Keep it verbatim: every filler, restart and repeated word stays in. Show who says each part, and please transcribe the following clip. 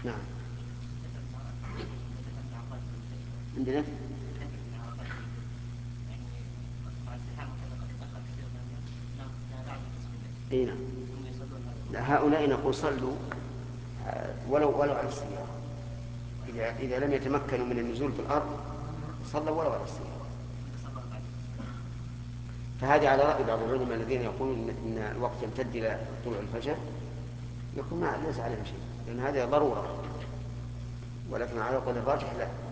Speaker 1: نعم. عندنا اي نعم. هؤلاء نقول صلوا ولو ولو على السيارة، إذا إذا لم يتمكنوا من النزول في الأرض صلوا ولو على السيارة. فهذه على رأي بعض العلماء الذين يقولون إن الوقت يمتد إلى طلوع الفجر، يكون ما ليس عليهم شيء، لأن هذه ضرورة، ولكن على قول الراجح لا.